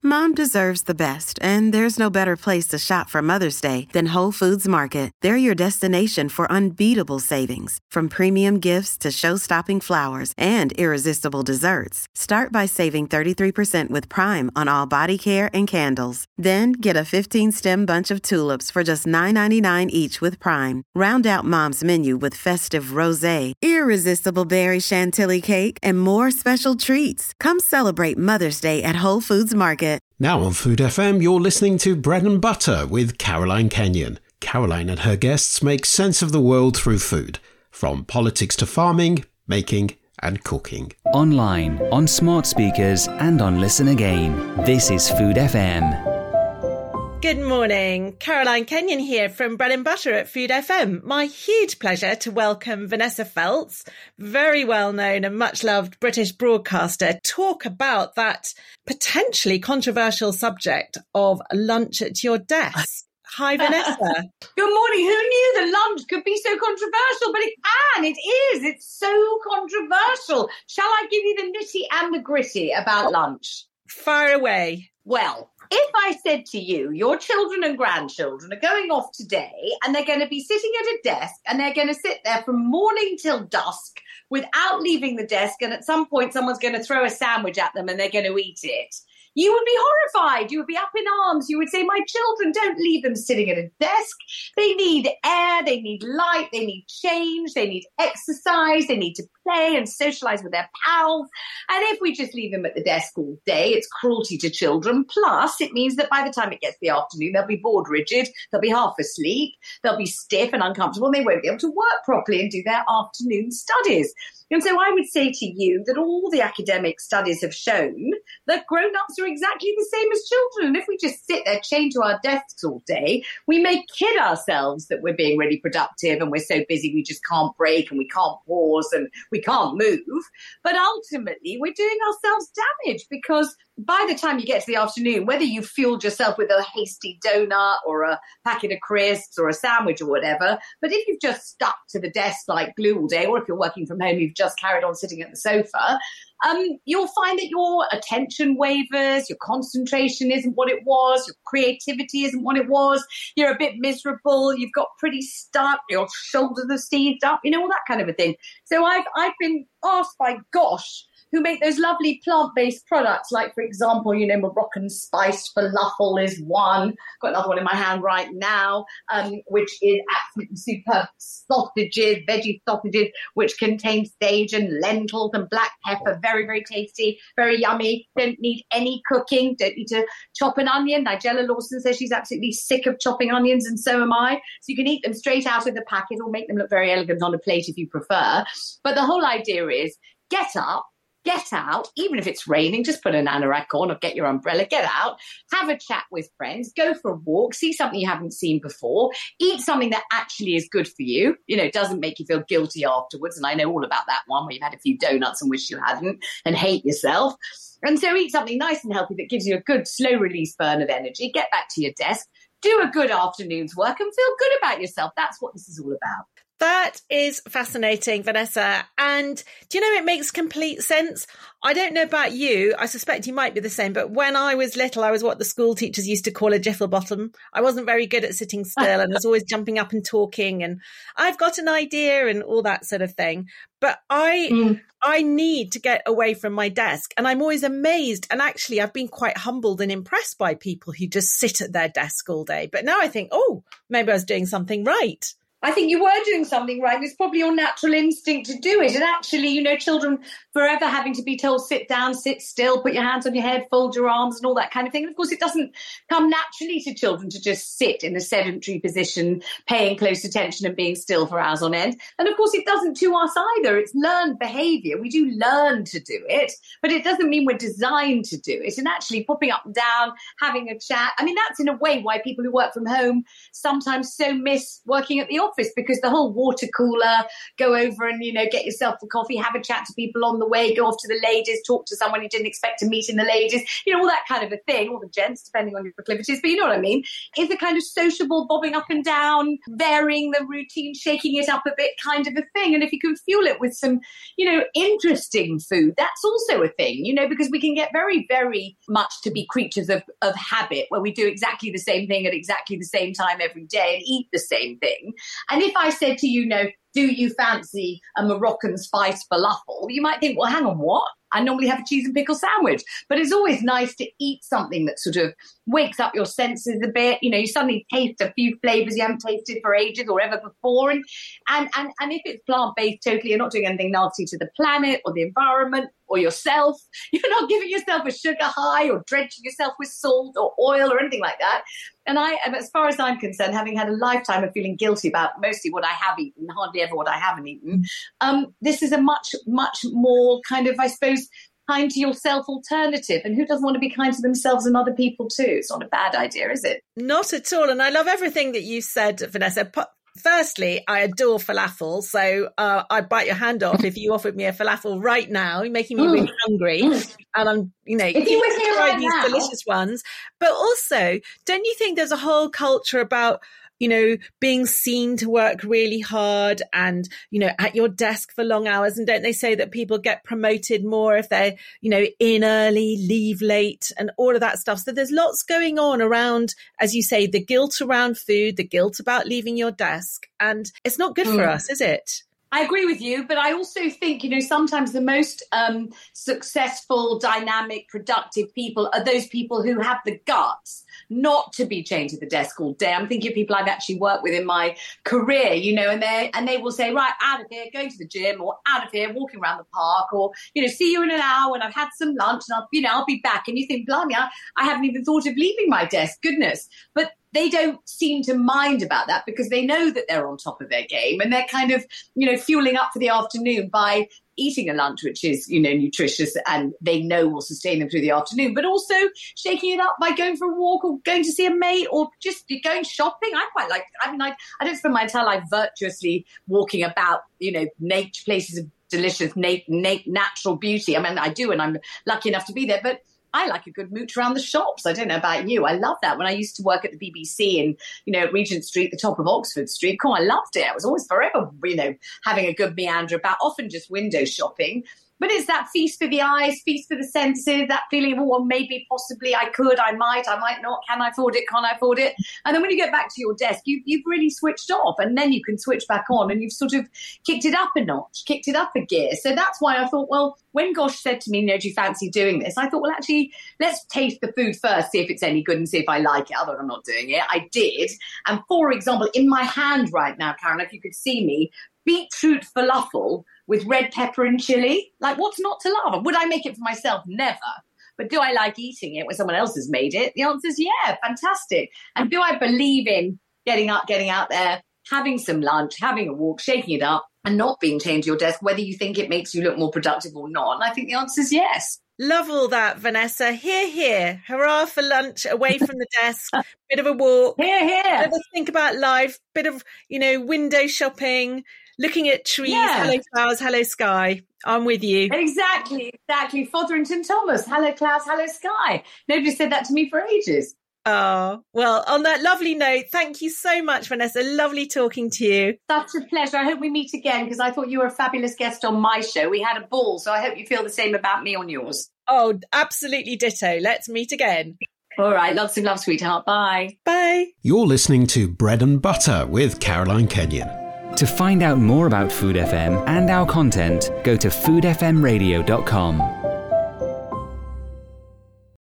Mom deserves the best, and there's no better place to shop for Mother's Day than Whole Foods Market. They're your destination for unbeatable savings, from premium gifts to show-stopping flowers and irresistible desserts. Start by saving 33% with Prime on all body care and candles. Then get a 15-stem bunch of tulips for just $9.99 each with Prime. Round out Mom's menu with festive rosé, irresistible berry chantilly cake, and more special treats. Come celebrate Mother's Day at Whole Foods Market. Now on Food FM, you're listening to Bread and Butter with Caroline Kenyon. Caroline and her guests make sense of the world through food, from politics to farming, making and cooking. Online, on smart speakers and on Listen Again. This is Food FM. Good morning. Caroline Kenyon here from Bread and Butter at Food FM. My huge pleasure to welcome Vanessa Feltz, very well-known and much-loved British broadcaster, talk about that potentially controversial subject of lunch at your desk. Hi, Vanessa. Good morning. Who knew that lunch could be so controversial? But it can. It is. It's so controversial. Shall I give you the nitty and the gritty about lunch? Fire away. Well, if I said to you, your children and grandchildren are going off today and they're going to be sitting at a desk and they're going to sit there from morning till dusk without leaving the desk, and at some point someone's going to throw a sandwich at them and they're going to eat it, you would be horrified. You would be up in arms. You would say, my children, don't leave them sitting at a desk. They need air. They need light. They need change. They need exercise. They need to play and socialize with their pals. And if we just leave them at the desk all day, it's cruelty to children. Plus, it means that by the time it gets the afternoon, they'll be bored rigid. They'll be half asleep. They'll be stiff and uncomfortable. And they won't be able to work properly and do their afternoon studies. And so I would say to you that all the academic studies have shown that grown-ups are exactly the same as children. And if we just sit there chained to our desks all day, we may kid ourselves that we're being really productive and we're so busy we just can't break and we can't pause and we can't move. But ultimately, we're doing ourselves damage, because by the time you get to the afternoon, whether you fueled yourself with a hasty donut or a packet of crisps or a sandwich or whatever, but if you've just stuck to the desk like glue all day, or if you're working from home, you've just carried on sitting at the sofa, you'll find that your attention wavers, your concentration isn't what it was, your creativity isn't what it was, you're a bit miserable, you've got pretty stuck, your shoulders are seized up, all that kind of a thing. So I've been asked by Gosh, who make those lovely plant-based products, like, for example, Moroccan spiced falafel is one. Got another one in my hand right now, which is absolutely superb sausages, veggie sausages, which contain sage and lentils and black pepper. Very, very tasty, very yummy. Don't need any cooking. Don't need to chop an onion. Nigella Lawson says she's absolutely sick of chopping onions, and so am I. So you can eat them straight out of the packet or make them look very elegant on a plate if you prefer. But the whole idea is get up, get out, even if it's raining, just put an anorak on or get your umbrella, get out, have a chat with friends, go for a walk, see something you haven't seen before, eat something that actually is good for you, doesn't make you feel guilty afterwards. And I know all about that one where you've had a few donuts and wish you hadn't and hate yourself. And so eat something nice and healthy that gives you a good slow release burn of energy, get back to your desk, do a good afternoon's work and feel good about yourself. That's what this is all about. That is fascinating, Vanessa. And do you know, it makes complete sense. I don't know about you. I suspect you might be the same. But when I was little, I was what the school teachers used to call a jiffle-bottom. I wasn't very good at sitting still and was always jumping up and talking. And I've got an idea and all that sort of thing. But I need to get away from my desk. And I'm always amazed. And actually, I've been quite humbled and impressed by people who just sit at their desk all day. But now I think, maybe I was doing something right. I think you were doing something right. It's probably your natural instinct to do it. And actually, children forever having to be told, sit down, sit still, put your hands on your head, fold your arms and all that kind of thing. And of course, it doesn't come naturally to children to just sit in a sedentary position, paying close attention and being still for hours on end. And of course, it doesn't to us either. It's learned behavior. We do learn to do it, but it doesn't mean we're designed to do it. And actually popping up and down, having a chat. I mean, that's in a way why people who work from home sometimes so miss working at the office, because the whole water cooler, go over and, get yourself a coffee, have a chat to people on the way, go off to the ladies, talk to someone you didn't expect to meet in the ladies, all that kind of a thing, or the gents, depending on your proclivities, but you know what I mean, is a kind of sociable bobbing up and down, varying the routine, shaking it up a bit kind of a thing. And if you can fuel it with some, interesting food, that's also a thing, because we can get very, very much to be creatures of habit, where we do exactly the same thing at exactly the same time every day and eat the same thing. And if I said to you, do you fancy a Moroccan spice falafel? You might think, well, hang on, what? I normally have a cheese and pickle sandwich. But it's always nice to eat something that sort of wakes up your senses a bit. You suddenly taste a few flavours you haven't tasted for ages or ever before. And if it's plant-based, totally, you're not doing anything nasty to the planet or the environment or yourself. You're not giving yourself a sugar high or drenching yourself with salt or oil or anything like that. And as far as I'm concerned, having had a lifetime of feeling guilty about mostly what I have eaten, hardly ever what I haven't eaten, this is a much, much more kind of, I suppose, kind to yourself alternative. And who doesn't want to be kind to themselves and other people too? It's not a bad idea, is it? Not at all. And I love everything that you said, Vanessa. Firstly, I adore falafel, so I'd bite your hand off if you offered me a falafel right now. You're making me really hungry, and I'm, if you were here right these now, delicious ones. But also, don't you think there's a whole culture about, being seen to work really hard and, at your desk for long hours? And don't they say that people get promoted more if they're, in early, leave late and all of that stuff? So there's lots going on around, as you say, the guilt around food, the guilt about leaving your desk. And it's not good for us, is it? I agree with you, but I also think, sometimes the most successful, dynamic, productive people are those people who have the guts not to be chained to the desk all day. I'm thinking of people I've actually worked with in my career, and they will say, right, out of here, going to the gym, or out of here, walking around the park, or, see you in an hour when I've had some lunch and I'll be back. And you think, blimey, I haven't even thought of leaving my desk, goodness. But they don't seem to mind about that because they know that they're on top of their game, and they're kind of, fueling up for the afternoon by eating a lunch which is, nutritious and they know will sustain them through the afternoon, but also shaking it up by going for a walk or going to see a mate or just going shopping. I quite like, I don't spend my entire life virtuously walking about, nature places of delicious natural beauty. I mean, I do, and I'm lucky enough to be there, but I like a good mooch around the shops. I don't know about you. I love that. When I used to work at the BBC in, at Regent Street, the top of Oxford Street, I loved it. I was always forever, having a good meander about, often just window shopping. But it's that feast for the eyes, feast for the senses, that feeling of, well, maybe, possibly, I could, I might not, can I afford it, can't I afford it? And then when you get back to your desk, you've really switched off, and then you can switch back on, and you've sort of kicked it up a notch, kicked it up a gear. So that's why I thought, well, when Gosh said to me, do you fancy doing this? I thought, well, actually, let's taste the food first, see if it's any good and see if I like it. Otherwise, I'm not doing it. I did. And for example, in my hand right now, Karen, if you could see me, beetroot falafel with red pepper and chili. Like, what's not to love? Would I make it for myself? Never. But do I like eating it when someone else has made it? The answer is yeah, fantastic. And do I believe in getting out there, having some lunch, having a walk, shaking it up, and not being chained to your desk, whether you think it makes you look more productive or not? And I think the answer is yes. Love all that, Vanessa. Hear, hear. Hurrah for lunch, away from the desk, bit of a walk. Hear, hear. Bit of a think about life, bit of, window shopping, looking at trees, hello flowers, hello sky. I'm with you. Exactly. Fotherington Thomas, hello clouds, hello sky. Nobody said that to me for ages. Oh, well, on that lovely note, thank you so much, Vanessa. Lovely talking to you. Such a pleasure. I hope we meet again, because I thought you were a fabulous guest on my show. We had a ball, so I hope you feel the same about me on yours. Oh, absolutely ditto. Let's meet again. All right. Lots of love, sweetheart. Bye. Bye. You're listening to Bread and Butter with Caroline Kenyon. To find out more about Food FM and our content, go to foodfmradio.com.